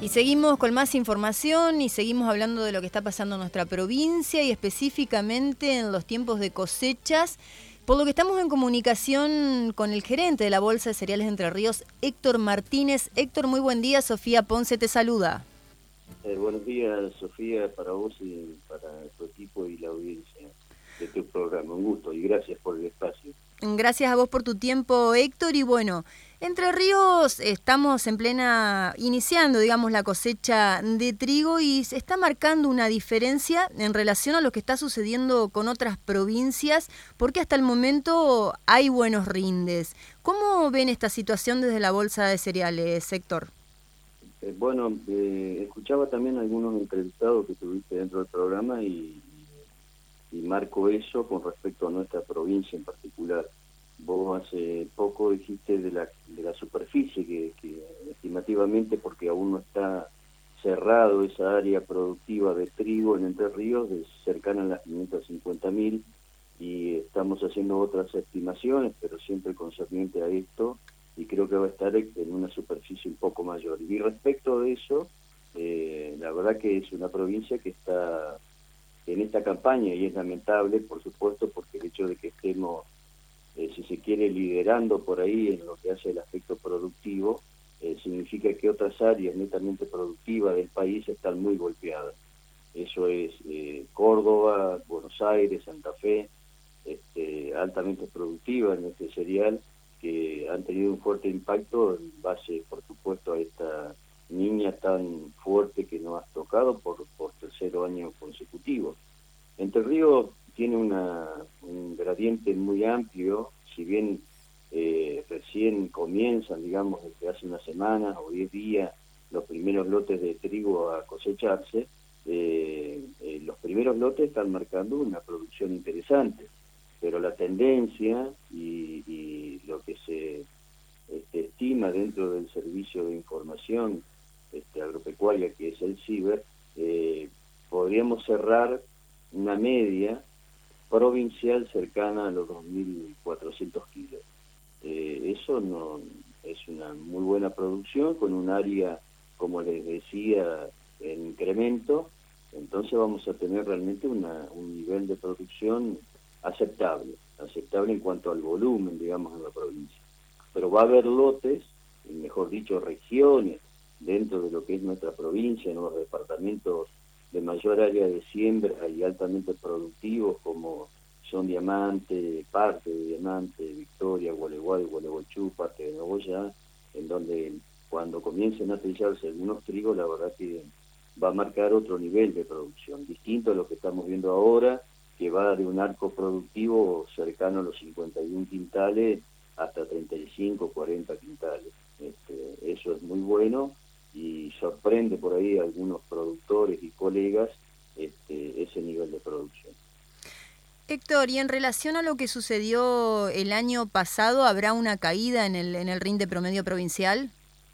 Y seguimos con más información y seguimos hablando de lo que está pasando en nuestra provincia y específicamente en los tiempos de cosechas, por lo que estamos en comunicación con el gerente de la Bolsa de Cereales de Entre Ríos, Héctor Martínez. Héctor, muy buen día. Sofía Ponce te saluda. Buenos días, Sofía, para vos y para tu equipo y la audiencia de tu programa. Un gusto y gracias por el espacio. Gracias a vos por tu tiempo, Héctor. Y bueno, Entre Ríos estamos iniciando, digamos, la cosecha de trigo y se está marcando una diferencia en relación a lo que está sucediendo con otras provincias, porque hasta el momento hay buenos rindes. ¿Cómo ven esta situación desde la Bolsa de Cereales, Héctor? Escuchaba también algunos entrevistados que tuviste dentro del programa y marco eso con respecto a nuestra provincia en particular. Vos hace poco dijiste de la superficie que estimativamente, porque aún no está cerrado esa área productiva de trigo en Entre Ríos, de cercana a las 550.000, y estamos haciendo otras estimaciones, pero siempre concerniente a esto, y creo que va a estar en una superficie un poco mayor. Y respecto de eso, la verdad que es una provincia que está en esta campaña, y es lamentable, por supuesto, porque el hecho de que estemos, si se quiere, liderando por ahí en lo que hace el aspecto productivo, significa que otras áreas netamente productivas del país están muy golpeadas. Eso es Córdoba, Buenos Aires, Santa Fe, altamente productiva en este cereal, que han tenido un fuerte impacto en base, por supuesto, a esta niña tan fuerte que nos ha tocado por tercer año consecutivo. Entre Ríos tiene un gradiente muy amplio, si bien recién comienzan, digamos, desde hace unas semanas o 10 días, los primeros lotes de trigo a cosecharse. Los primeros lotes están marcando una producción interesante, pero la tendencia y lo que se estima dentro del Servicio de Información Agropecuaria, que es el CIBER, podríamos cerrar una media provincial cercana a los 2.400 kilos. Eso no es una muy buena producción, con un área, como les decía, en incremento. Entonces vamos a tener realmente un nivel de producción aceptable en cuanto al volumen, digamos, en la provincia. Pero va a haber lotes, mejor dicho, regiones, dentro de lo que es nuestra provincia, en los departamentos de mayor área de siembra y altamente productivos, como son Diamante, parte de Diamante, Victoria, Gualeguay, Gualeguaychú, parte de Nogoyá, en donde cuando comiencen a trillarse algunos trigos, la verdad que va a marcar otro nivel de producción, distinto a lo que estamos viendo ahora, que va de un arco productivo cercano a los 51 quintales hasta 35, 40 quintales. Eso es muy bueno y sorprende por ahí a algunos productores y colegas ese nivel de producción. Héctor, y en relación a lo que sucedió el año pasado, ¿habrá una caída en el rinde promedio provincial?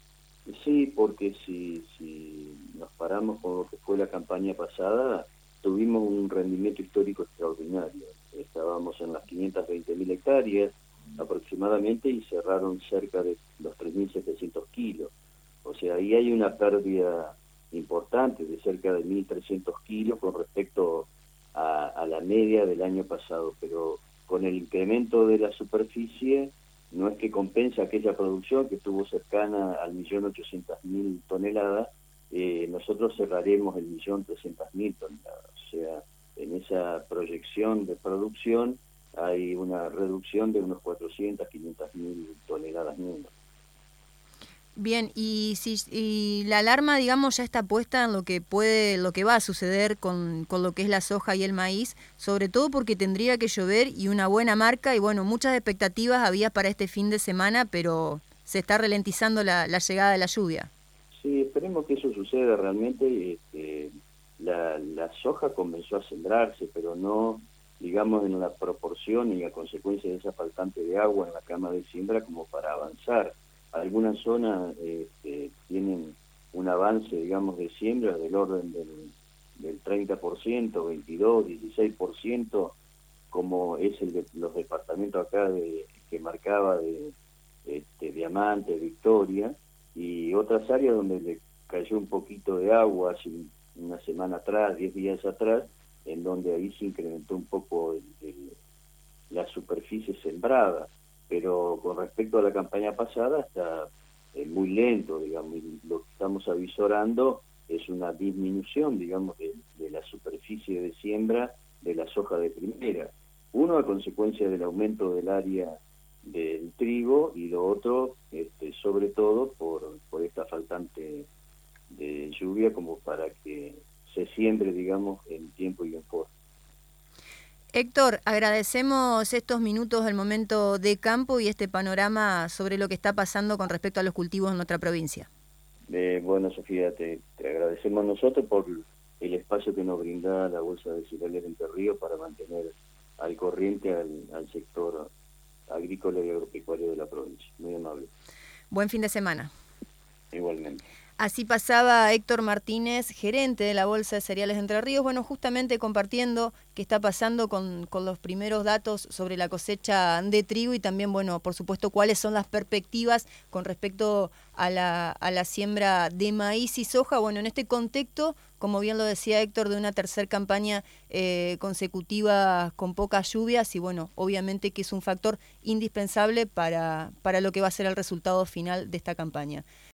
Sí, porque si nos paramos con lo que fue la campaña pasada, tuvimos un rendimiento histórico extraordinario. Estábamos en las 520.000 hectáreas aproximadamente y cerraron cerca de los 3.700 kilos. O sea, ahí hay una pérdida importante de cerca de 1.300 kilos con respecto a la media del año pasado, pero con el incremento de la superficie no es que compensa aquella producción que estuvo cercana al 1.800.000 toneladas, nosotros cerraremos el 1.300.000 toneladas. O sea, en esa proyección de producción hay una reducción de unos 400.000-500.000 toneladas menos. Bien, y la alarma, digamos, ya está puesta en lo que va a suceder con lo que es la soja y el maíz, sobre todo porque tendría que llover y una buena marca, y bueno, muchas expectativas había para este fin de semana, pero se está ralentizando la llegada de la lluvia. Sí, esperemos que eso suceda realmente. La soja comenzó a sembrarse, pero no, digamos, en la proporción y a consecuencia de esa faltante de agua en la cama de siembra como para avanzar. Algunas zonas tienen un avance, digamos, de siembra del orden del 30%, 22, 16%, como es el de los departamentos acá que marcaba de Diamante, Victoria, y otras áreas donde cayó un poquito de agua hace una semana atrás, 10 días atrás, en donde ahí se incrementó un poco la superficie sembrada, pero con respecto a la campaña pasada está muy lento, digamos, y lo que estamos avisorando es una disminución, digamos, de la superficie de siembra de la soja de primera. Uno a consecuencia del aumento del área del trigo y lo otro, sobre todo, por esta faltante de lluvia como para que se siembre, digamos, en tiempo y en forma. Héctor, agradecemos estos minutos del momento de campo y este panorama sobre lo que está pasando con respecto a los cultivos en nuestra provincia. Bueno, Sofía, te agradecemos nosotros por el espacio que nos brinda la Bolsa de Cereales de Entre Ríos para mantener al corriente al sector agrícola y agropecuario de la provincia. Muy amable. Buen fin de semana. Igualmente. Así pasaba Héctor Martínez, gerente de la Bolsa de Cereales de Entre Ríos, bueno, justamente compartiendo qué está pasando con los primeros datos sobre la cosecha de trigo y también, bueno, por supuesto, cuáles son las perspectivas con respecto a la siembra de maíz y soja. Bueno, en este contexto, como bien lo decía Héctor, de una tercera campaña consecutiva con pocas lluvias y, bueno, obviamente que es un factor indispensable para lo que va a ser el resultado final de esta campaña.